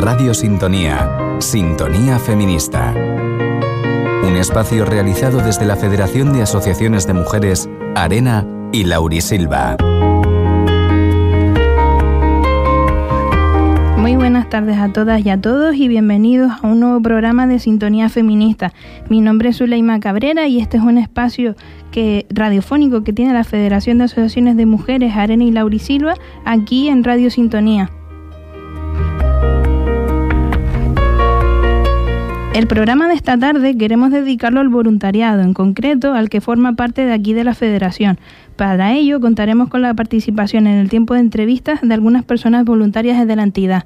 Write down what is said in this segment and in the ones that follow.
Radio Sintonía, Sintonía Feminista. Un espacio realizado desde la Federación de Asociaciones de Mujeres, Arena y Laurisilva. Muy buenas tardes a todas y a todos y bienvenidos a un nuevo programa de Sintonía Feminista. Mi nombre es Zuleima Cabrera y este es un espacio radiofónico que tiene la Federación de Asociaciones de Mujeres, Arena y Laurisilva, aquí en Radio Sintonía. El programa de esta tarde queremos dedicarlo al voluntariado, en concreto al que forma parte de aquí de la Federación. Para ello contaremos con la participación en el tiempo de entrevistas de algunas personas voluntarias de la entidad.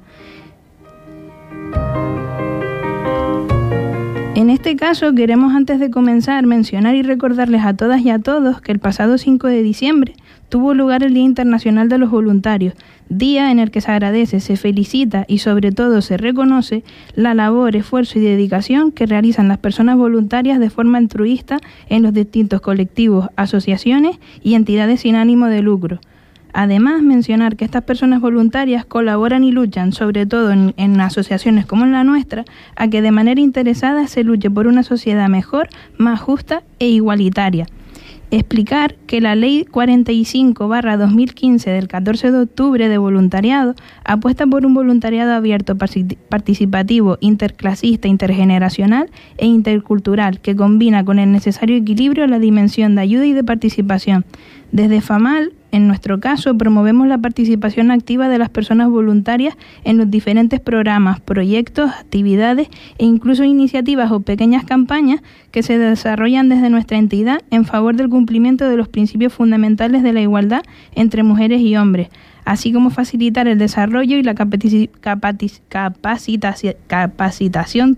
En este caso queremos, antes de comenzar, mencionar y recordarles a todas y a todos que el pasado 5 de diciembre tuvo lugar el Día Internacional de los Voluntarios, día en el que se agradece, se felicita y sobre todo se reconoce la labor, esfuerzo y dedicación que realizan las personas voluntarias de forma altruista en los distintos colectivos, asociaciones y entidades sin ánimo de lucro. Además, mencionar que estas personas voluntarias colaboran y luchan, sobre todo en asociaciones como la nuestra, a que de manera interesada se luche por una sociedad mejor, más justa e igualitaria. Explicar que la Ley 45/2015 del 14 de octubre de voluntariado apuesta por un voluntariado abierto, participativo, interclasista, intergeneracional e intercultural que combina con el necesario equilibrio la dimensión de ayuda y de participación. Desde FAMAL, en nuestro caso, promovemos la participación activa de las personas voluntarias en los diferentes programas, proyectos, actividades e incluso iniciativas o pequeñas campañas que se desarrollan desde nuestra entidad en favor del cumplimiento de los principios fundamentales de la igualdad entre mujeres y hombres, así como facilitar el desarrollo y la capacitación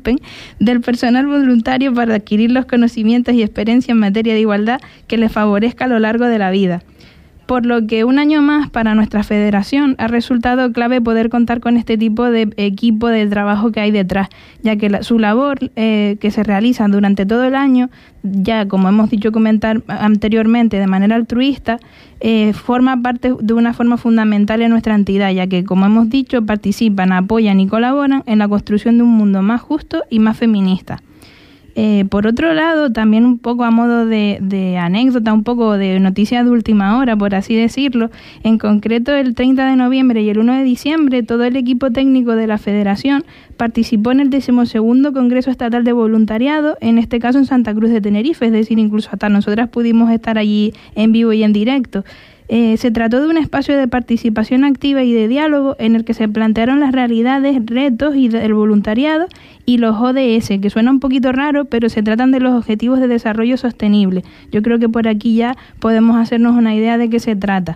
del personal voluntario para adquirir los conocimientos y experiencia en materia de igualdad que les favorezca a lo largo de la vida. Por lo que un año más para nuestra federación ha resultado clave poder contar con este tipo de equipo de trabajo que hay detrás, ya que su labor que se realiza durante todo el año, ya como hemos dicho comentar anteriormente de manera altruista, forma parte de una forma fundamental en nuestra entidad, ya que como hemos dicho participan, apoyan y colaboran en la construcción de un mundo más justo y más feminista. Por otro lado, también un poco a modo de anécdota, un poco de noticia de última hora, por así decirlo, en concreto el 30 de noviembre y el 1 de diciembre todo el equipo técnico de la Federación participó en el 12º Congreso Estatal de Voluntariado, en este caso en Santa Cruz de Tenerife, es decir, incluso hasta nosotras pudimos estar allí en vivo y en directo. Se trató de un espacio de participación activa y de diálogo en el que se plantearon las realidades, retos y del voluntariado y los ODS, que suena un poquito raro, pero se tratan de los Objetivos de Desarrollo Sostenible. Yo creo que por aquí ya podemos hacernos una idea de qué se trata.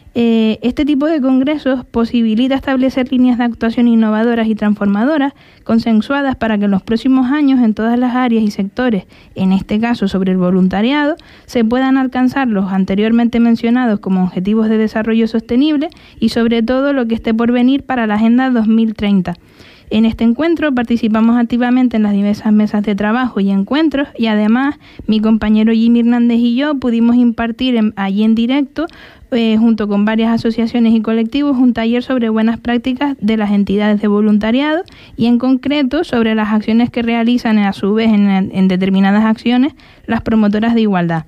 Este tipo de congresos posibilita establecer líneas de actuación innovadoras y transformadoras, consensuadas para que en los próximos años en todas las áreas y sectores, en este caso sobre el voluntariado, se puedan alcanzar los anteriormente mencionados como Objetivos de Desarrollo Sostenible y sobre todo lo que esté por venir para la Agenda 2030. En este encuentro participamos activamente en las diversas mesas de trabajo y encuentros y además mi compañero Jimmy Hernández y yo pudimos impartir allí en directo, junto con varias asociaciones y colectivos, un taller sobre buenas prácticas de las entidades de voluntariado y en concreto sobre las acciones que realizan a su vez en determinadas acciones las promotoras de igualdad.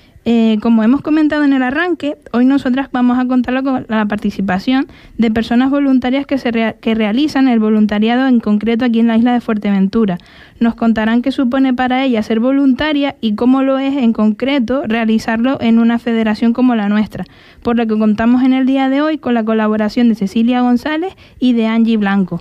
Como hemos comentado en el arranque, hoy nosotras vamos a contar con la participación de personas voluntarias que realizan el voluntariado en concreto aquí en la isla de Fuerteventura. Nos contarán qué supone para ellas ser voluntaria y cómo lo es en concreto realizarlo en una federación como la nuestra, por lo que contamos en el día de hoy con la colaboración de Cecilia González y de Angie Blanco.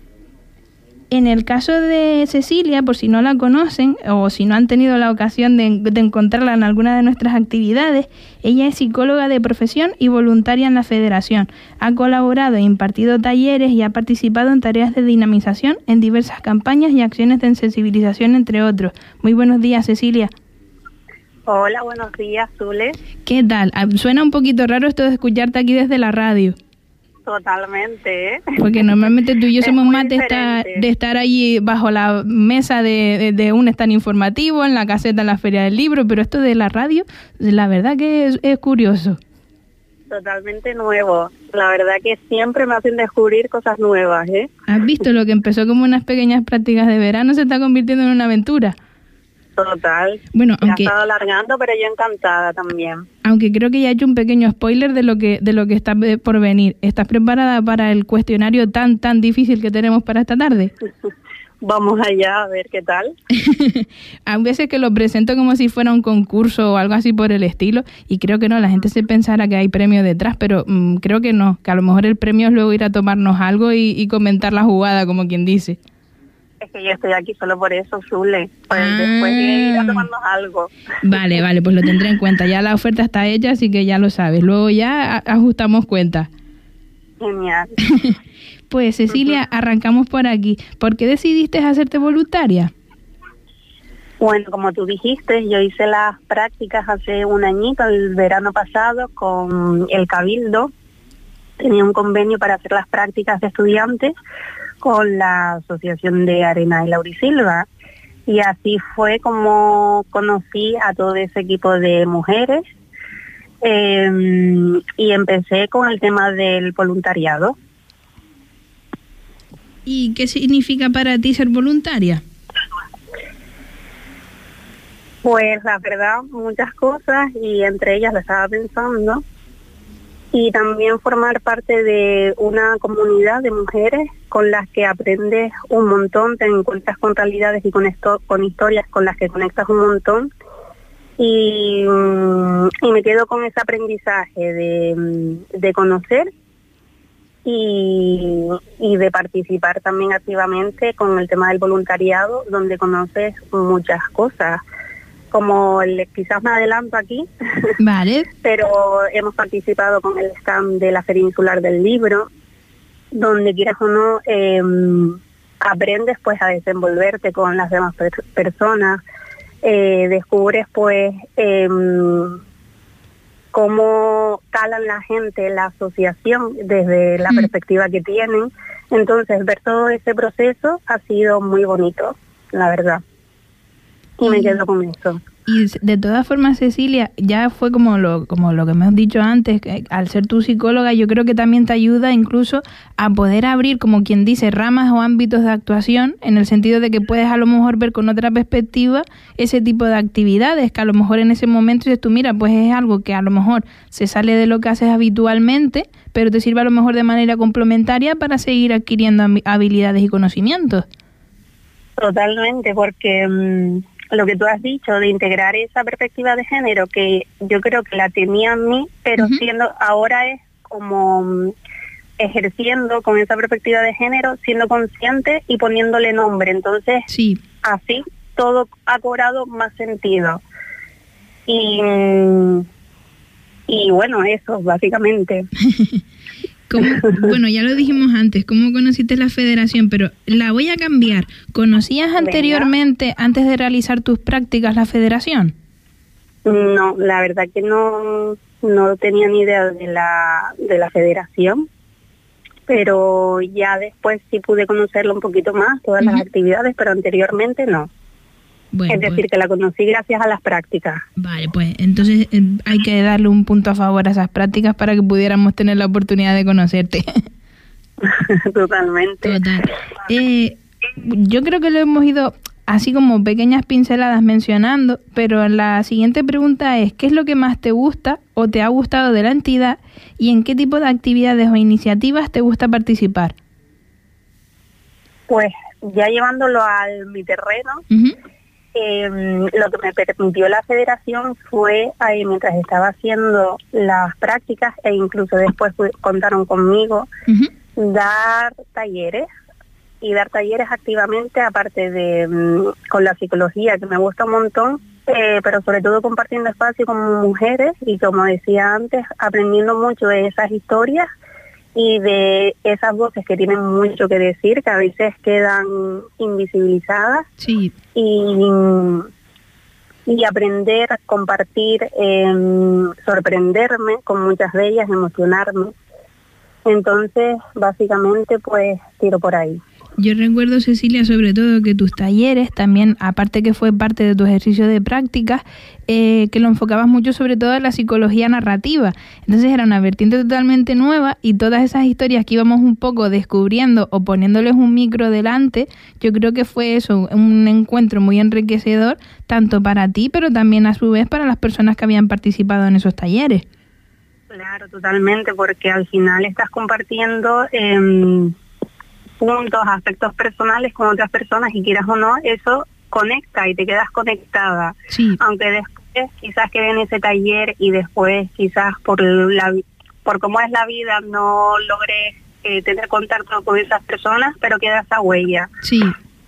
En el caso de Cecilia, por si no la conocen o si no han tenido la ocasión de encontrarla en alguna de nuestras actividades, ella es psicóloga de profesión y voluntaria en la Federación. Ha colaborado e impartido talleres y ha participado en tareas de dinamización en diversas campañas y acciones de sensibilización, entre otros. Muy buenos días, Cecilia. Hola, buenos días, Zule. ¿Qué tal? Suena un poquito raro esto de escucharte aquí desde la radio. Totalmente, ¿eh? Porque normalmente tú y yo somos más de estar allí bajo la mesa de un stand informativo, en la caseta en la Feria del Libro, pero esto de la radio, la verdad que es curioso. totalmente nuevo. La verdad que siempre me hacen descubrir cosas nuevas, ¿eh? ¿Has visto lo que empezó como unas pequeñas prácticas de verano se está convirtiendo en una aventura? Total. Bueno, Se ha estado alargando, pero yo encantada también. Aunque creo que ya he hecho un pequeño spoiler de lo que está por venir. ¿Estás preparada para el cuestionario tan difícil que tenemos para esta tarde? Vamos allá a ver qué tal. A veces que lo presento como si fuera un concurso o algo así por el estilo, y creo que no, la gente se pensará que hay premio detrás, pero creo que no, que a lo mejor el premio es luego ir a tomarnos algo y comentar la jugada, como quien dice. Es que yo estoy aquí solo por eso, Zule. Pues después de ir a tomarnos algo. Vale, pues lo tendré en cuenta. Ya la oferta está hecha, así que ya lo sabes. Luego ya ajustamos cuentas. Genial. Pues Cecilia, arrancamos por aquí. ¿Por qué decidiste hacerte voluntaria? Bueno, como tú dijiste, yo hice las prácticas hace un añito, el verano pasado, con el Cabildo. Tenía un convenio para hacer las prácticas de estudiantes con la Asociación de Arena y Laurisilva. Y así fue como conocí a todo ese equipo de mujeres y empecé con el tema del voluntariado. ¿Y qué significa para ti ser voluntaria? Pues la verdad, muchas cosas, y entre ellas la estaba pensando. Y también formar parte de una comunidad de mujeres con las que aprendes un montón, te encuentras con realidades y con historias con las que conectas un montón. Y me quedo con ese aprendizaje de conocer y de participar también activamente con el tema del voluntariado, donde conoces muchas cosas. Como quizás me adelanto aquí, vale. Pero hemos participado con el stand de la Feria Insular del Libro, donde quieras o no, aprendes pues a desenvolverte con las demás personas, descubres pues cómo calan la gente, la asociación desde la perspectiva que tienen. Entonces ver todo ese proceso ha sido muy bonito, la verdad. Y me quedo con eso. Y de todas formas, Cecilia, ya fue como lo que me has dicho antes, que al ser tu psicóloga, yo creo que también te ayuda incluso a poder abrir, como quien dice, ramas o ámbitos de actuación, en el sentido de que puedes a lo mejor ver con otra perspectiva ese tipo de actividades, que a lo mejor en ese momento dices tú, mira, pues es algo que a lo mejor se sale de lo que haces habitualmente, pero te sirve a lo mejor de manera complementaria para seguir adquiriendo habilidades y conocimientos. Totalmente, porque lo que tú has dicho de integrar esa perspectiva de género, que yo creo que la tenía en mí, pero ahora es como ejerciendo con esa perspectiva de género, siendo consciente y poniéndole nombre. Entonces, así todo ha cobrado más sentido. Y bueno, eso, básicamente. Bueno, ya lo dijimos antes, ¿cómo conociste la federación? Pero la voy a cambiar. ¿Conocías anteriormente, antes de realizar tus prácticas, la federación? No, la verdad que no tenía ni idea de la federación, pero ya después sí pude conocerlo un poquito más, todas las actividades, pero anteriormente no. Bueno, es decir, que la conocí gracias a las prácticas. Vale, pues entonces hay que darle un punto a favor a esas prácticas para que pudiéramos tener la oportunidad de conocerte. Totalmente. Total. Yo creo que lo hemos ido así como pequeñas pinceladas mencionando, pero la siguiente pregunta es, ¿qué es lo que más te gusta o te ha gustado de la entidad y en qué tipo de actividades o iniciativas te gusta participar? Pues ya llevándolo mi terreno, lo que me permitió la federación fue, mientras estaba haciendo las prácticas e incluso después contaron conmigo, dar talleres activamente, aparte de con la psicología, que me gusta un montón, pero sobre todo compartiendo espacio con mujeres y, como decía antes, aprendiendo mucho de esas historias y de esas voces que tienen mucho que decir, que a veces quedan invisibilizadas. Sí. Y aprender, compartir, sorprenderme con muchas de ellas, emocionarme. Entonces, básicamente, pues tiro por ahí. Yo recuerdo, Cecilia, sobre todo que tus talleres también, aparte que fue parte de tu ejercicio de prácticas, que lo enfocabas mucho sobre todo en la psicología narrativa. Entonces era una vertiente totalmente nueva y todas esas historias que íbamos un poco descubriendo o poniéndoles un micro delante, yo creo que fue eso, un encuentro muy enriquecedor, tanto para ti, pero también a su vez para las personas que habían participado en esos talleres. Claro, totalmente, porque al final estás compartiendo puntos, aspectos personales con otras personas y quieras o no, eso conecta y te quedas conectada. Sí. Aunque después quizás quede en ese taller y después quizás por cómo es la vida no logres tener contacto con esas personas, pero queda esa huella. Sí.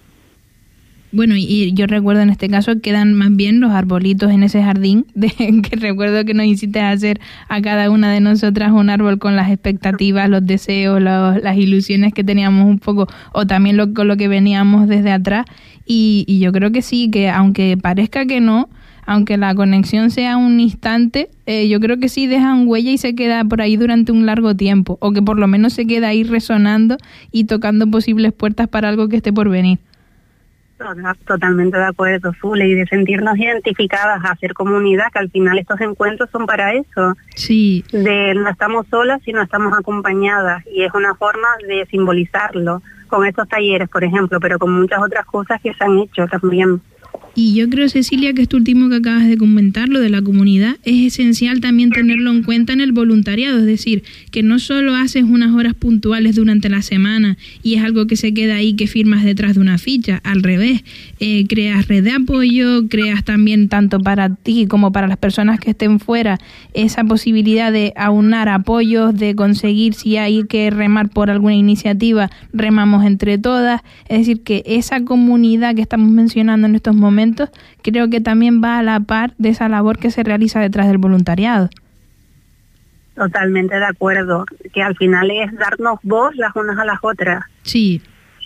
Bueno, y yo recuerdo en este caso quedan más bien los arbolitos en ese jardín, que recuerdo que nos hiciste hacer a cada una de nosotras un árbol con las expectativas, los deseos, las ilusiones que teníamos un poco, o también con lo que veníamos desde atrás. Y yo creo que sí, que aunque parezca que no, aunque la conexión sea un instante, yo creo que sí dejan huella y se queda por ahí durante un largo tiempo, o que por lo menos se queda ahí resonando y tocando posibles puertas para algo que esté por venir. Totalmente de acuerdo, Zule, y de sentirnos identificadas, hacer comunidad, que al final estos encuentros son para eso. Sí. No estamos solas, sino estamos acompañadas, y es una forma de simbolizarlo con estos talleres, por ejemplo, pero con muchas otras cosas que se han hecho también. Y yo creo, Cecilia, que esto último que acabas de comentar, lo de la comunidad, es esencial también tenerlo en cuenta en el voluntariado, es decir, que no solo haces unas horas puntuales durante la semana y es algo que se queda ahí que firmas detrás de una ficha, al revés, creas red de apoyo, creas también tanto para ti como para las personas que estén fuera esa posibilidad de aunar apoyos, de conseguir si hay que remar por alguna iniciativa, remamos entre todas, es decir, que esa comunidad que estamos mencionando en estos momentos creo que también va a la par de esa labor que se realiza detrás del voluntariado. Totalmente de acuerdo, que al final es darnos voz las unas a las otras. Sí.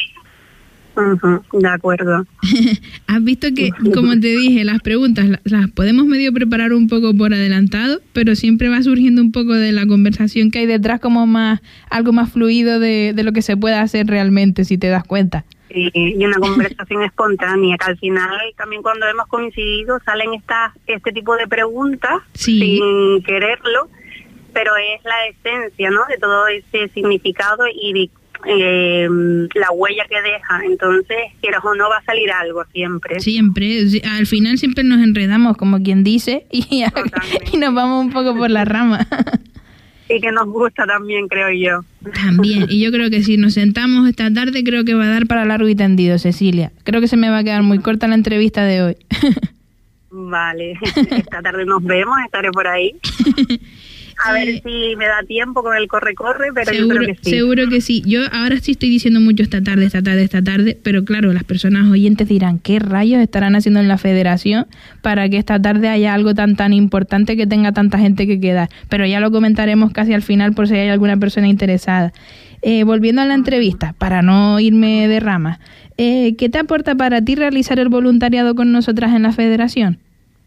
De acuerdo. Has visto que, como te dije, las preguntas las podemos medio preparar un poco por adelantado, pero siempre va surgiendo un poco de la conversación que hay detrás, como algo más fluido de lo que se puede hacer realmente, si te das cuenta. Y una conversación espontánea, que al final también cuando hemos coincidido salen este tipo de preguntas, sí, sin quererlo, pero es la esencia, ¿no?, de todo ese significado y la huella que deja. Entonces, quieras o no, va a salir algo siempre. Siempre, al final siempre nos enredamos, como quien dice, y nos vamos un poco por la rama. Y que nos gusta también, creo yo. También, y yo creo que si nos sentamos esta tarde, creo que va a dar para largo y tendido, Cecilia. Creo que se me va a quedar muy corta la entrevista de hoy. Vale, esta tarde nos vemos, estaré por ahí. A ver si me da tiempo con el corre-corre, pero seguro, yo creo que sí. Seguro que sí. Yo ahora sí estoy diciendo mucho esta tarde, pero claro, las personas oyentes dirán, ¿qué rayos estarán haciendo en la federación para que esta tarde haya algo tan importante que tenga tanta gente que quedar? Pero ya lo comentaremos casi al final por si hay alguna persona interesada. Volviendo a la entrevista, para no irme de rama, ¿qué te aporta para ti realizar el voluntariado con nosotras en la federación?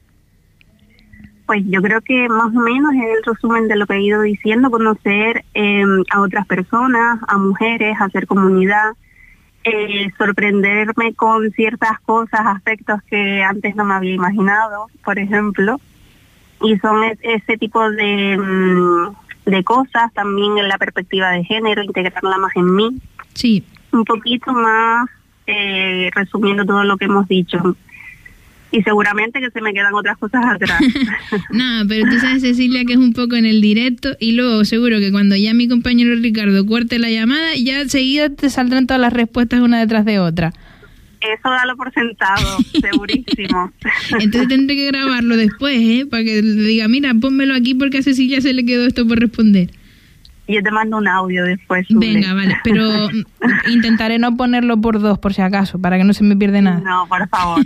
Pues yo creo que más o menos es el resumen de lo que he ido diciendo, conocer a otras personas, a mujeres, hacer comunidad, sorprenderme con ciertas cosas, aspectos que antes no me había imaginado, por ejemplo, y son ese tipo de cosas, también en la perspectiva de género, integrarla más en mí. Sí. Un poquito más, resumiendo todo lo que hemos dicho. Y seguramente que se me quedan otras cosas atrás. No, pero tú sabes, Cecilia, que es un poco en el directo y luego seguro que cuando ya mi compañero Ricardo corte la llamada, ya enseguida te saldrán todas las respuestas una detrás de otra. Eso dalo por sentado, segurísimo. Entonces tendré que grabarlo después, para que le diga, mira, pónmelo aquí porque a Cecilia se le quedó esto por responder. Yo te mando un audio después. Venga, vale, pero intentaré no ponerlo por 2 por si acaso, para que no se me pierda nada. No, por favor.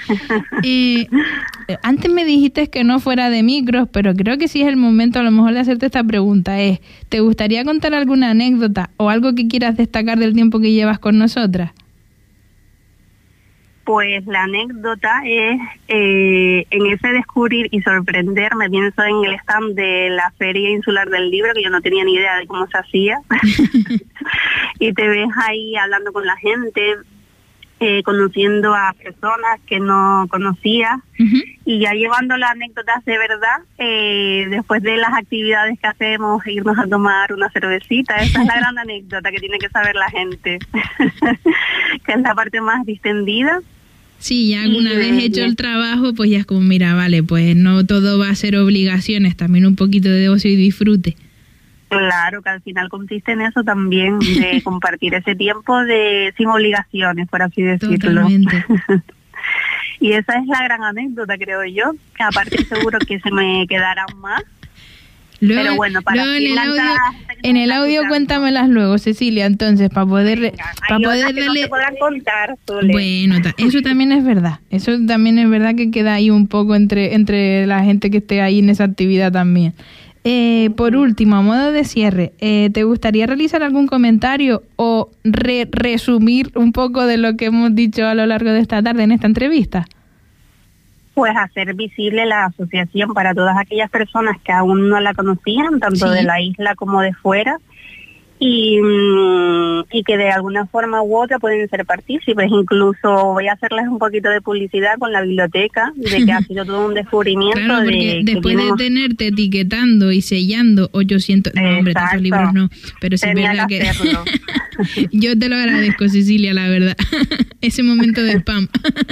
Antes me dijiste que no fuera de micros, pero creo que sí es el momento a lo mejor de hacerte esta pregunta. ¿Te gustaría contar alguna anécdota o algo que quieras destacar del tiempo que llevas con nosotras? Pues la anécdota es en ese descubrir y sorprenderme, pienso en el stand de la Feria Insular del Libro, que yo no tenía ni idea de cómo se hacía. Y te ves ahí hablando con la gente, conociendo a personas que no conocías, y ya llevando las anécdotas de verdad, después de las actividades que hacemos, irnos a tomar una cervecita. Esa es la gran anécdota que tiene que saber la gente, que es la parte más distendida. Sí, ya alguna vez hecho el trabajo, pues ya es como, mira, vale, pues no todo va a ser obligaciones, también un poquito de ocio y disfrute. Claro, que al final consiste en eso también, de compartir ese tiempo sin obligaciones, por así decirlo. Totalmente. Y esa es la gran anécdota, creo yo, que aparte seguro que se me quedarán más. Luego, pero bueno, para en el audio cuéntamelas luego, Cecilia, entonces, para poder darle... No te podrán contar, Zule. Bueno, eso también es verdad. Eso también es verdad que queda ahí un poco entre la gente que esté ahí en esa actividad también. Por último, a modo de cierre, ¿te gustaría realizar algún comentario o resumir un poco de lo que hemos dicho a lo largo de esta tarde en esta entrevista? Pues hacer visible la asociación para todas aquellas personas que aún no la conocían, tanto de la isla como de fuera, y que de alguna forma u otra pueden ser partícipes. Incluso voy a hacerles un poquito de publicidad con la biblioteca, de que ha sido todo un descubrimiento. Claro, porque después de tenerte etiquetando y sellando 800... No, hombre, tantos libros no, pero sí es verdad que... Yo te lo agradezco, Cecilia, la verdad. Ese momento de spam.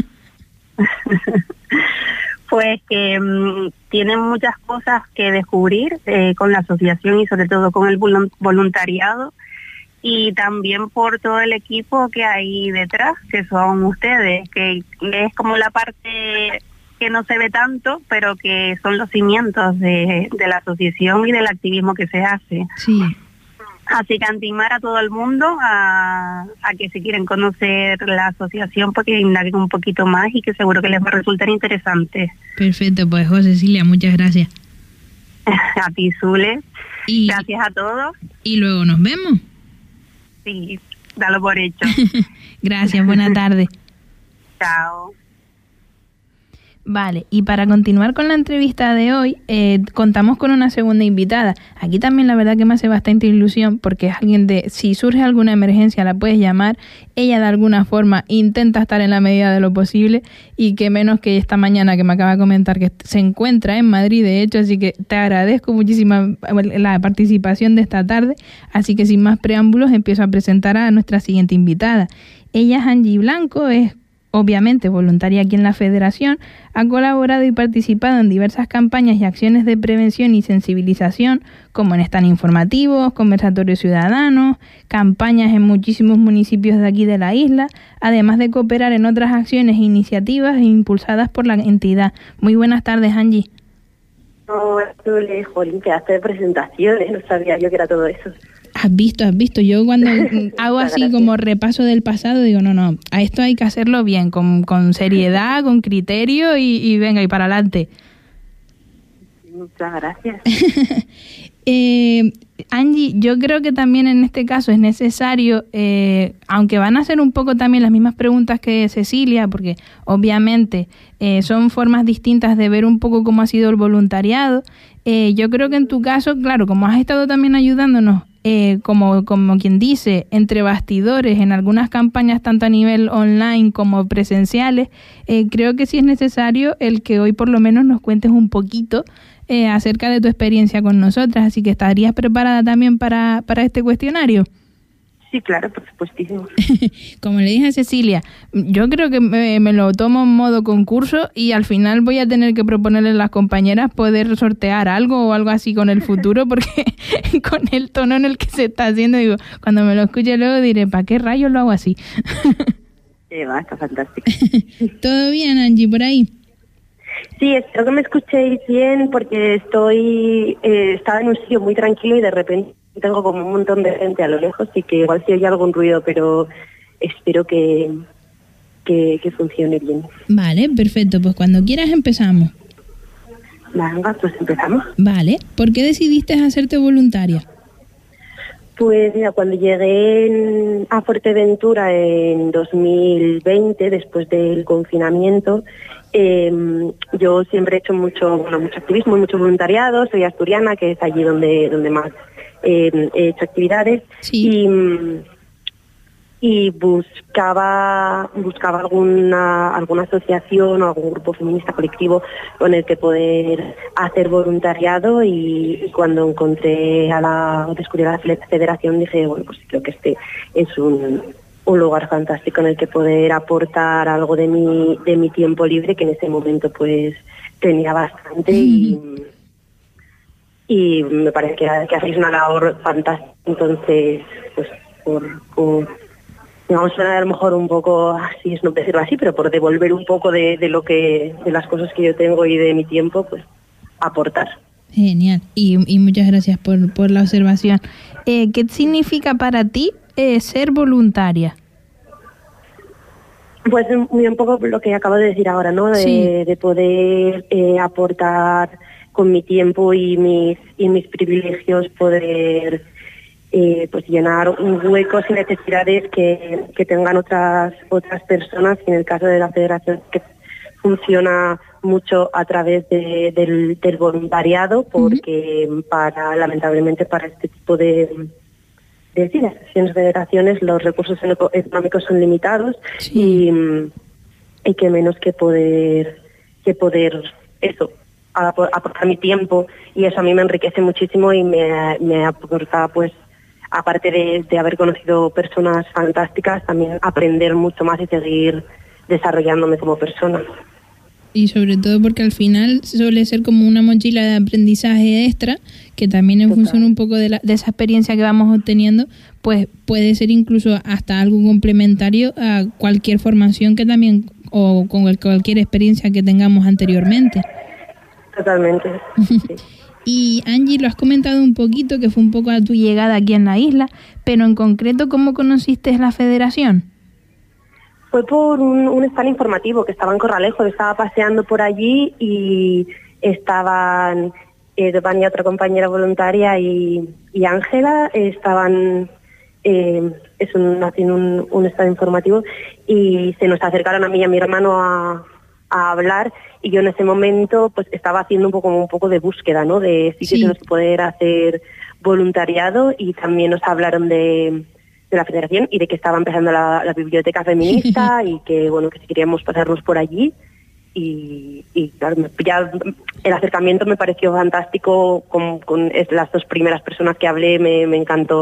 Pues que tienen muchas cosas que descubrir con la asociación y sobre todo con el voluntariado, y también por todo el equipo que hay detrás, que son ustedes, que es como la parte que no se ve tanto, pero que son los cimientos de la asociación y del activismo que se hace. Sí. Así que animar a todo el mundo a que si quieren conocer la asociación, porque indaguen un poquito más y que seguro que les va a resultar interesante. Perfecto, pues Cecilia, muchas gracias. A ti, Zule. Gracias a todos. Y luego nos vemos. Sí, dalo por hecho. Gracias, buena tarde. Chao. Vale, y para continuar con la entrevista de hoy, contamos con una segunda invitada. Aquí también la verdad que me hace bastante ilusión, porque es alguien si surge alguna emergencia la puedes llamar, ella de alguna forma intenta estar en la medida de lo posible, y que menos que esta mañana que me acaba de comentar que se encuentra en Madrid, de hecho, así que te agradezco muchísimo la participación de esta tarde, así que sin más preámbulos empiezo a presentar a nuestra siguiente invitada. Ella es Angie Blanco, es obviamente voluntaria aquí en la Federación, ha colaborado y participado en diversas campañas y acciones de prevención y sensibilización, como en stand informativos, conversatorios ciudadanos, campañas en muchísimos municipios de aquí de la isla, además de cooperar en otras acciones e iniciativas impulsadas por la entidad. Muy buenas tardes, Angie. Hola, Jolín, que hace presentaciones, no sabía yo que era todo eso. Has visto. Yo cuando hago así como repaso del pasado, digo, no, a esto hay que hacerlo bien, con seriedad, con criterio y venga, y para adelante. Muchas gracias. Angie, yo creo que también en este caso es necesario, aunque van a ser un poco también las mismas preguntas que Cecilia, porque obviamente son formas distintas de ver un poco cómo ha sido el voluntariado, yo creo que en tu caso, claro, como has estado también ayudándonos, como quien dice, entre bastidores en algunas campañas tanto a nivel online como presenciales, creo que sí es necesario el que hoy por lo menos nos cuentes un poquito acerca de tu experiencia con nosotras, así que ¿estarías preparada también para este cuestionario? Sí, claro, por supuestísimo. Como le dije a Cecilia, yo creo que me lo tomo en modo concurso y al final voy a tener que proponerle a las compañeras poder sortear algo o algo así con el futuro, porque con el tono en el que se está haciendo, digo, cuando me lo escuche luego diré, ¿para qué rayos lo hago así? Está fantástico. ¿Todo bien, Angie, por ahí? Sí, espero que me escuchéis bien, porque estaba en un sitio muy tranquilo y de repente tengo como un montón de gente a lo lejos y que igual si oye algún ruido, pero espero que funcione bien. Vale, perfecto, pues cuando quieras empezamos. Venga, pues empezamos. Vale, ¿por qué decidiste hacerte voluntaria? Pues mira, cuando llegué a Fuerteventura en 2020, después del confinamiento, yo siempre he hecho mucho activismo y mucho voluntariado. Soy asturiana, que es allí donde más he hecho actividades. Sí. Y buscaba alguna asociación o algún grupo feminista colectivo con el que poder hacer voluntariado, y cuando descubrí la federación dije, bueno, pues creo que este es un lugar fantástico en el que poder aportar algo de mi tiempo libre, que en ese momento pues tenía bastante. Y me parece que hacéis una labor fantástica. Entonces, pues por digamos, suena a lo mejor un poco así, es no decirlo así, pero por devolver un poco de las cosas que yo tengo y de mi tiempo, pues aportar. Genial, y muchas gracias por la observación. ¿Qué significa para ti ser voluntaria? Pues un poco lo que acabo de decir ahora, ¿no? De poder aportar con mi tiempo y mis privilegios, poder pues llenar un hueco sin necesidades que tengan otras personas. Y en el caso de la federación, que funciona mucho a través del voluntariado, porque lamentablemente para este tipo de asociaciones, federaciones, los recursos económicos son limitados. Sí. Y que menos que poder eso, aportar mi tiempo, y eso a mí me enriquece muchísimo y me aporta, pues, aparte de haber conocido personas fantásticas, también aprender mucho más y seguir desarrollándome como persona. Y sobre todo porque al final suele ser como una mochila de aprendizaje extra, que también en función un poco de esa experiencia que vamos obteniendo, pues puede ser incluso hasta algo complementario a cualquier formación que también, o con cualquier experiencia que tengamos anteriormente. Totalmente. Sí. Y Angie, lo has comentado un poquito, que fue un poco a tu llegada aquí en la isla, pero en concreto, ¿cómo conociste la federación? Fue por un stand informativo que estaba en Corralejo. Estaba paseando por allí y estaban Vania, otra compañera voluntaria, y Ángela, estaban haciendo un stand informativo, y se nos acercaron a mí y a mi hermano a hablar, y yo en ese momento pues estaba haciendo un poco de búsqueda, ¿no? De sitios en los que poder hacer voluntariado, y también nos hablaron de la federación y de que estaba empezando la biblioteca feminista y que, bueno, que si queríamos pasarnos por allí. Y claro, ya el acercamiento me pareció fantástico. Con las dos primeras personas que hablé me encantó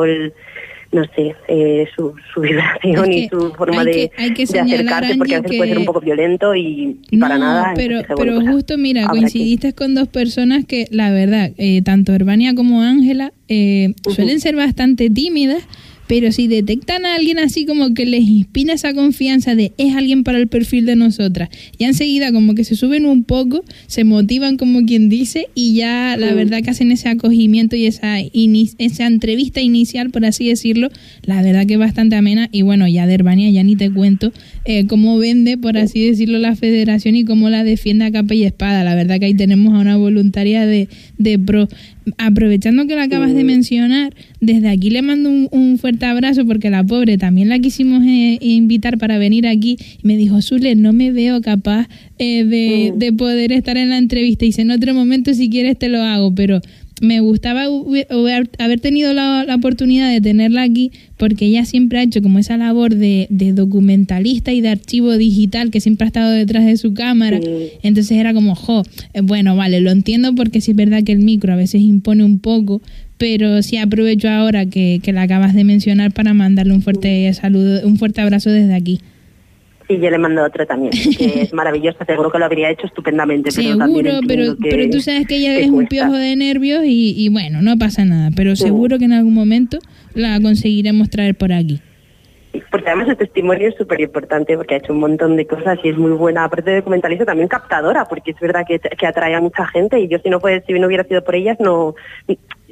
su vibración y su forma de acercarse, porque a veces puede ser un poco violento y para nada. Pero justo, mira, coincidiste con dos personas que, la verdad, tanto Herbania como Ángela suelen ser bastante tímidas, pero si detectan a alguien así como que les inspira esa confianza de es alguien para el perfil de nosotras, ya enseguida como que se suben un poco, se motivan como quien dice, y ya la verdad que hacen ese acogimiento y esa entrevista inicial, por así decirlo, la verdad que es bastante amena. Y bueno, ya de Herbania ya ni te cuento cómo vende, por así decirlo, la federación y cómo la defiende a capa y espada. La verdad que ahí tenemos a una voluntaria de pro. Aprovechando que lo acabas de mencionar, desde aquí le mando un fuerte abrazo, porque la pobre también la quisimos invitar para venir aquí y me dijo: Zule, no me veo capaz de poder estar en la entrevista, y dice, en otro momento si quieres te lo hago, pero me gustaba haber tenido la oportunidad de tenerla aquí, porque ella siempre ha hecho como esa labor de documentalista y de archivo digital, que siempre ha estado detrás de su cámara. Entonces era como, bueno, vale, lo entiendo, porque sí es verdad que el micro a veces impone un poco, pero sí aprovecho ahora que la acabas de mencionar para mandarle un fuerte saludo, un fuerte abrazo desde aquí. Sí, yo le mando otro también, que es maravillosa, seguro que lo habría hecho estupendamente. Seguro, pero tú sabes que ella es un piojo de nervios y bueno, no pasa nada, pero seguro que en algún momento la conseguiremos traer por aquí. Porque además el testimonio es súper importante, porque ha hecho un montón de cosas y es muy buena, aparte de documentalista, también captadora, porque es verdad que atrae a mucha gente, y yo si no hubiera sido por ellas, no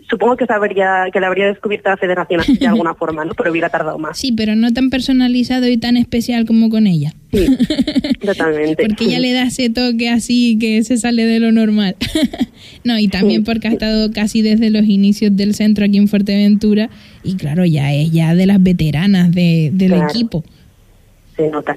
supongo que la habría descubierto la Federación así de alguna forma, ¿no? Pero hubiera tardado más. Sí, pero no tan personalizado y tan especial como con ella. Sí, totalmente. Porque ella le da ese toque así que se sale de lo normal. No, y también porque ha estado casi desde los inicios del centro aquí en Fuerteventura y claro, ya es de las veteranas del equipo. Se nota.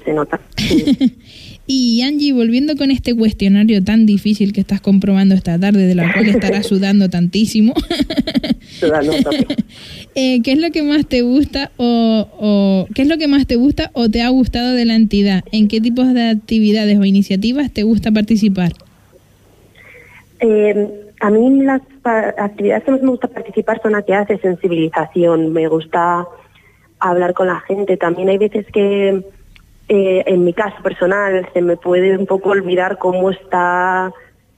Y Angie, volviendo con este cuestionario tan difícil que estás comprobando esta tarde, de la cual estarás sudando tantísimo. Sudando un toque. ¿Qué es lo que más te gusta qué es lo que más te gusta o te ha gustado de la entidad? ¿En qué tipos de actividades o iniciativas te gusta participar? A mí las actividades que más me gusta participar son actividades de sensibilización. Me gusta hablar con la gente. También hay veces que en mi caso personal se me puede un poco olvidar cómo está,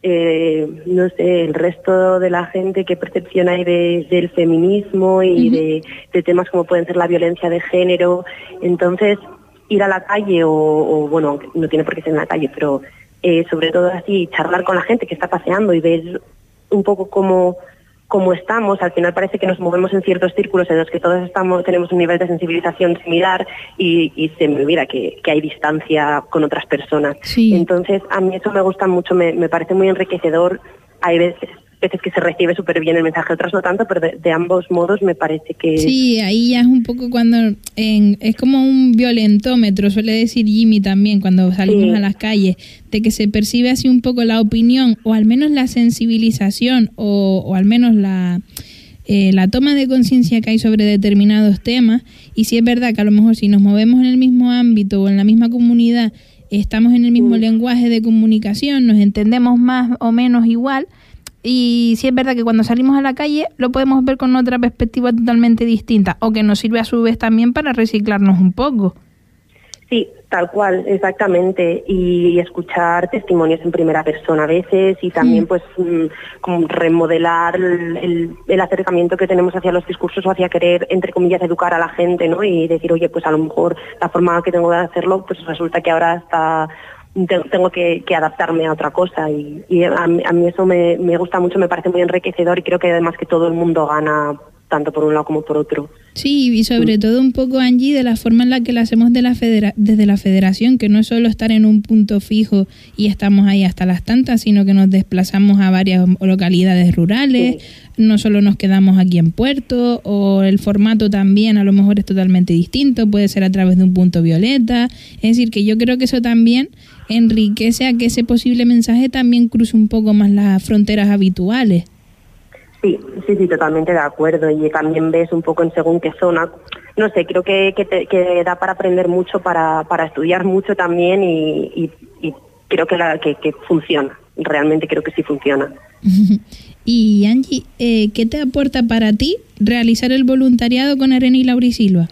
no sé, el resto de la gente, qué percepción hay del feminismo y de temas como pueden ser la violencia de género. Entonces, ir a la calle o bueno, no tiene por qué ser en la calle, pero sobre todo así, charlar con la gente que está paseando y ver un poco cómo estamos. Al final parece que nos movemos en ciertos círculos en los que todos tenemos un nivel de sensibilización similar y se me olvida que hay distancia con otras personas. Sí. Entonces, a mí eso me gusta mucho, me parece muy enriquecedor. Hay veces que se recibe súper bien el mensaje, otras no tanto, pero de ambos modos me parece que... Sí, ahí ya es un poco cuando... es como un violentómetro, suele decir Jimmy también, cuando salimos a las calles, de que se percibe así un poco la opinión, o al menos la sensibilización, o al menos la toma de conciencia que hay sobre determinados temas, y si es verdad que a lo mejor si nos movemos en el mismo ámbito o en la misma comunidad, estamos en el mismo lenguaje de comunicación, nos entendemos más o menos igual. Y sí es verdad que cuando salimos a la calle lo podemos ver con otra perspectiva totalmente distinta o que nos sirve a su vez también para reciclarnos un poco. Sí, tal cual, exactamente. Y escuchar testimonios en primera persona a veces y también pues como remodelar el acercamiento que tenemos hacia los discursos o hacia querer, entre comillas, educar a la gente, ¿no? Y decir, oye, pues a lo mejor la forma que tengo de hacerlo pues resulta que ahora tengo que adaptarme a otra cosa y a mí eso me gusta mucho, me parece muy enriquecedor y creo que además que todo el mundo gana tanto por un lado como por otro. Sí, y sobre todo un poco, Angie, de la forma en la que la hacemos desde la federación, que no es solo estar en un punto fijo y estamos ahí hasta las tantas, sino que nos desplazamos a varias localidades rurales, no solo nos quedamos aquí en Puerto, o el formato también a lo mejor es totalmente distinto, puede ser a través de un punto violeta, es decir, que yo creo que eso también enriquece a que ese posible mensaje también cruce un poco más las fronteras habituales. Sí, totalmente de acuerdo. Y también ves un poco en según qué zona. No sé, creo que da para aprender mucho, para estudiar mucho también y creo que funciona. Realmente creo que sí funciona. Y Angie, ¿qué te aporta para ti realizar el voluntariado con Arena y Laurisilva?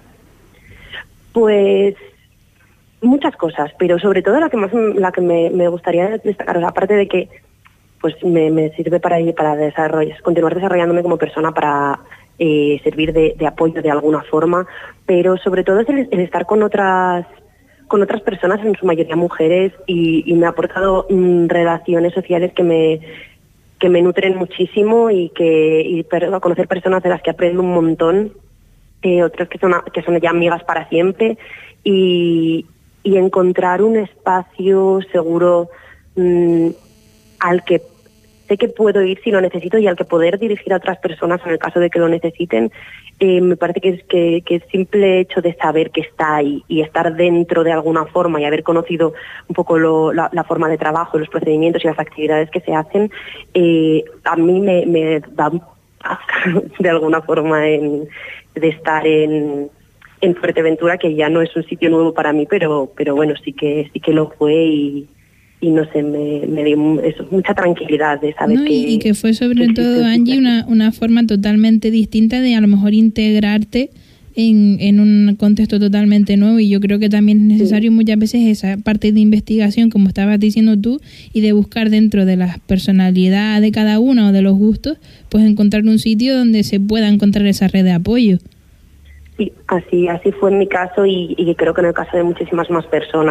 Pues muchas cosas, pero sobre todo la que me gustaría destacar, aparte de que pues me sirve para continuar desarrollándome como persona, para servir de apoyo de alguna forma, pero sobre todo es el estar con otras personas, en su mayoría mujeres, y me ha aportado relaciones sociales que me nutren muchísimo y a conocer personas de las que aprendo un montón, otras que son ya amigas para siempre, y encontrar un espacio seguro al que sé que puedo ir si lo necesito y al que poder dirigir a otras personas en el caso de que lo necesiten. Me parece que el simple hecho de saber que está ahí y estar dentro de alguna forma y haber conocido un poco la forma de trabajo, los procedimientos y las actividades que se hacen, a mí me da paz de alguna forma de estar en Fuerteventura, que ya no es un sitio nuevo para mí, pero bueno, sí que lo fue y no sé, me dio mucha tranquilidad de saber y que fue sobre todo, Angie, una forma totalmente distinta de a lo mejor integrarte en un contexto totalmente nuevo, y yo creo que también es necesario muchas veces esa parte de investigación, como estabas diciendo tú, y de buscar dentro de la personalidad de cada uno o de los gustos, pues encontrar un sitio donde se pueda encontrar esa red de apoyo. Sí, así fue en mi caso y creo que en el caso de muchísimas más personas.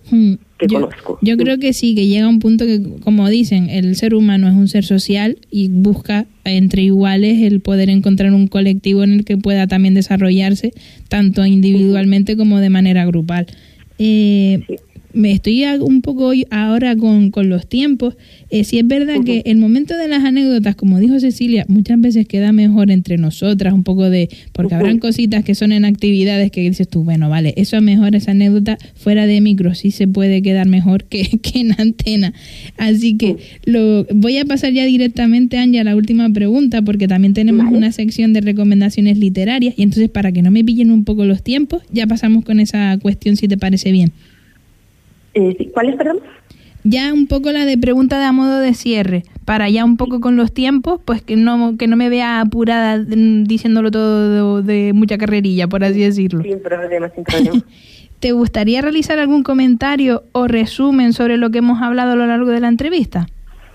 conozco. Yo creo que sí, que llega un punto que, como dicen, el ser humano es un ser social y busca entre iguales el poder encontrar un colectivo en el que pueda también desarrollarse, tanto individualmente como de manera grupal. Sí. Me estoy un poco ahora con los tiempos. Sí es verdad que el momento de las anécdotas, como dijo Cecilia, muchas veces queda mejor entre nosotras, un poco de... Porque habrán cositas que son en actividades que dices tú, bueno, vale, eso es mejor, esa anécdota fuera de micro sí se puede quedar mejor que en antena. Así que voy a pasar ya directamente, Angie, a la última pregunta, porque también tenemos una sección de recomendaciones literarias, y entonces para que no me pillen un poco los tiempos, ya pasamos con esa cuestión, si te parece bien. ¿Cuál es, perdón? Ya un poco la de pregunta de a modo de cierre, para ya un poco con los tiempos, pues que no me vea apurada diciéndolo todo de mucha carrerilla, por así decirlo. Sin problema, sin problema. ¿Te gustaría realizar algún comentario o resumen sobre lo que hemos hablado a lo largo de la entrevista?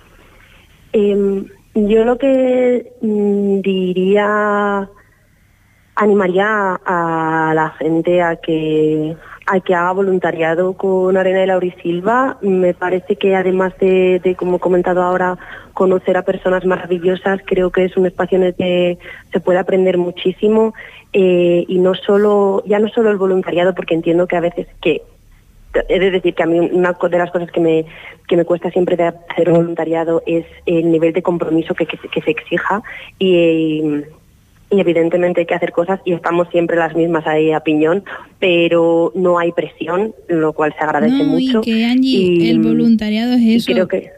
Yo lo que animaría a la gente a que haga voluntariado con Arena de Laurisilva. Me parece que además de como he comentado ahora, conocer a personas maravillosas, creo que es un espacio en el que se puede aprender muchísimo, y no solo el voluntariado, porque entiendo que a veces he de decir que a mí una de las cosas que me cuesta siempre de hacer voluntariado es el nivel de compromiso que se exija, y evidentemente hay que hacer cosas y estamos siempre las mismas ahí a piñón, pero no hay presión, lo cual se agradece mucho. Y que, Angie, el voluntariado es eso. Creo que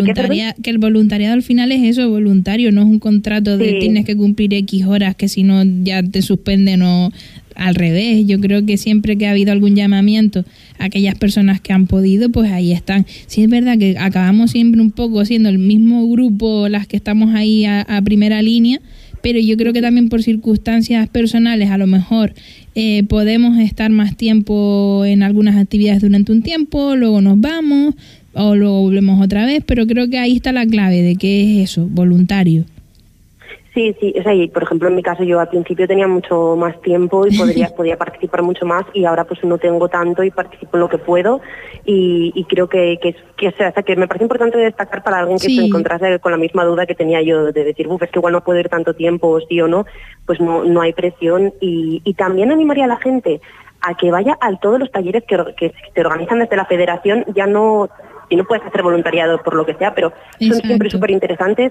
el voluntariado al final es eso, voluntario, no es un contrato de tienes que cumplir X horas que si no ya te suspenden, o al revés. Yo creo que siempre que ha habido algún llamamiento a aquellas personas que han podido, pues ahí están. Sí es verdad que acabamos siempre un poco siendo el mismo grupo las que estamos ahí a primera línea, pero yo creo que también por circunstancias personales a lo mejor podemos estar más tiempo en algunas actividades durante un tiempo, luego nos vamos o luego volvemos otra vez, pero creo que ahí está la clave de qué es eso, voluntario. Sí, o sea, y por ejemplo en mi caso yo al principio tenía mucho más tiempo y podía participar mucho más, y ahora pues no tengo tanto y participo en lo que puedo, y creo que me parece importante destacar para alguien que se encontrase con la misma duda que tenía yo de decir, es que igual no puedo ir tanto tiempo, o sí o no, pues no hay presión, y también animaría a la gente a que vaya a todos los talleres que se organizan desde la federación, ya no, si no puedes hacer voluntariado por lo que sea, pero son siempre súper interesantes.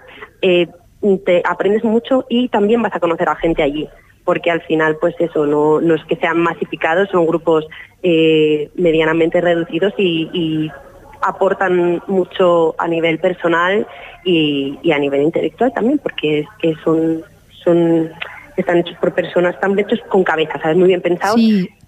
Te aprendes mucho y también vas a conocer a gente allí, porque al final pues eso, no es que sean masificados, son grupos medianamente reducidos y aportan mucho a nivel personal y a nivel intelectual también, porque es que están hechos por personas, están hechos con cabeza, ¿sabes? Muy bien pensados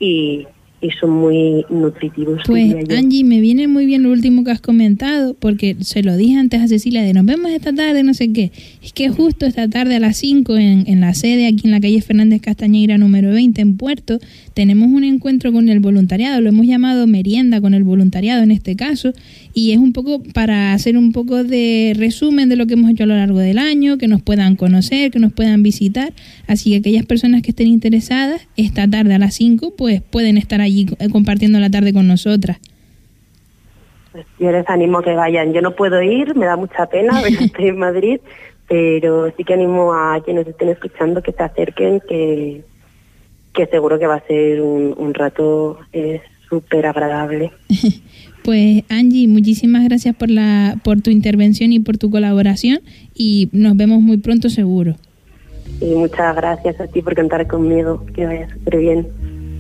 y son muy nutritivos. Pues Angie, me viene muy bien lo último que has comentado, porque se lo dije antes a Cecilia de nos vemos esta tarde, no sé qué. Es que justo esta tarde a las 5 en la sede aquí en la calle Fernández Castañeira número 20 en Puerto, tenemos un encuentro con el voluntariado, lo hemos llamado merienda con el voluntariado en este caso, y es un poco para hacer un poco de resumen de lo que hemos hecho a lo largo del año, que nos puedan conocer, que nos puedan visitar, así que aquellas personas que estén interesadas, esta tarde a las 5 pues pueden estar allí compartiendo la tarde con nosotras. Pues yo les animo a que vayan. Yo no puedo ir, me da mucha pena, estoy en Madrid, pero sí que animo a quienes estén escuchando que se acerquen, que seguro que va a ser un rato súper agradable. Pues Angie, muchísimas gracias por tu intervención y por tu colaboración, y nos vemos muy pronto seguro. Y muchas gracias a ti por contar conmigo, que vaya súper bien.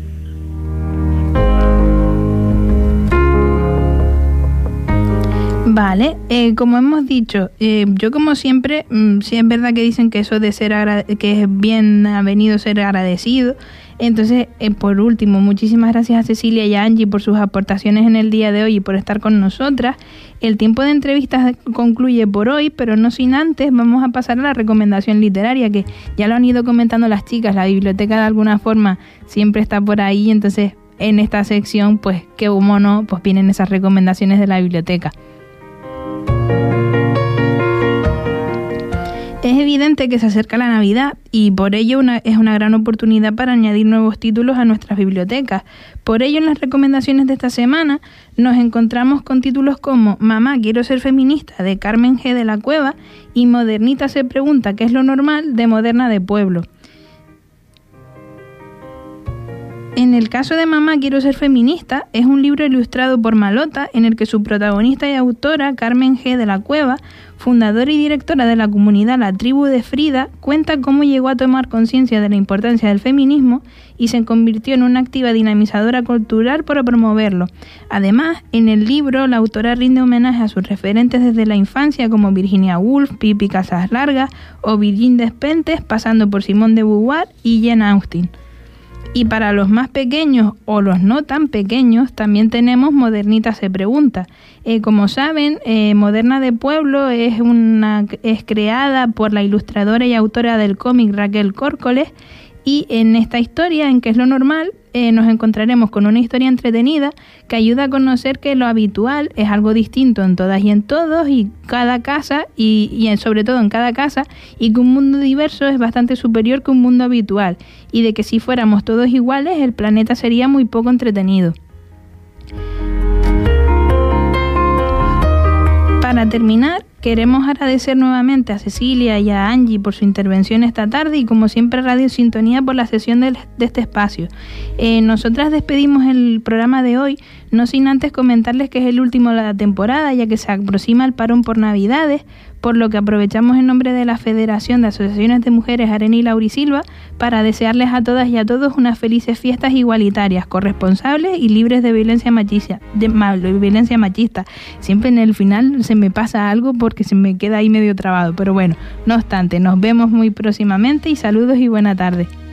Vale, como hemos dicho, yo como siempre, sí es verdad que dicen que eso de que es bien avenido ser agradecido. Entonces, por último, muchísimas gracias a Cecilia y a Angie por sus aportaciones en el día de hoy y por estar con nosotras. El tiempo de entrevistas concluye por hoy, pero no sin antes vamos a pasar a la recomendación literaria, que ya lo han ido comentando las chicas. La biblioteca de alguna forma siempre está por ahí, entonces en esta sección, pues qué humo no, pues vienen esas recomendaciones de la biblioteca. Es evidente que se acerca la Navidad y por ello es una gran oportunidad para añadir nuevos títulos a nuestras bibliotecas. Por ello, en las recomendaciones de esta semana nos encontramos con títulos como Mamá, quiero ser feminista, de Carmen G. de la Cueva, y Modernita se pregunta qué es lo normal, de Moderna de Pueblo. En el caso de Mamá, quiero ser feminista, es un libro ilustrado por Malota, en el que su protagonista y autora, Carmen G. de la Cueva, fundadora y directora de la comunidad La Tribu de Frida, cuenta cómo llegó a tomar conciencia de la importancia del feminismo y se convirtió en una activa dinamizadora cultural para promoverlo. Además, en el libro, la autora rinde homenaje a sus referentes desde la infancia, como Virginia Woolf, Pippi Casaslarga o Virginia Despentes, pasando por Simone de Beauvoir y Jane Austen. Y para los más pequeños o los no tan pequeños, también tenemos Modernita se pregunta. Como saben, Moderna de Pueblo es creada por la ilustradora y autora del cómic Raquel Córcoles, y en esta historia, en que es lo normal, nos encontraremos con una historia entretenida que ayuda a conocer que lo habitual es algo distinto en todas y en todos y cada casa y sobre todo en cada casa, y que un mundo diverso es bastante superior que un mundo habitual, y de que si fuéramos todos iguales el planeta sería muy poco entretenido. Para terminar, queremos agradecer nuevamente a Cecilia y a Angie por su intervención esta tarde y como siempre Radio Sintonía por la sesión de este espacio. Nosotras despedimos el programa de hoy, no sin antes comentarles que es el último de la temporada, ya que se aproxima el parón por Navidades, por lo que aprovechamos en nombre de la Federación de Asociaciones de Mujeres Arena y Laurisilva para desearles a todas y a todos unas felices fiestas igualitarias, corresponsables y libres de violencia machista. Siempre en el final se me pasa algo porque se me queda ahí medio trabado, pero bueno, no obstante, nos vemos muy próximamente y saludos y buena tarde.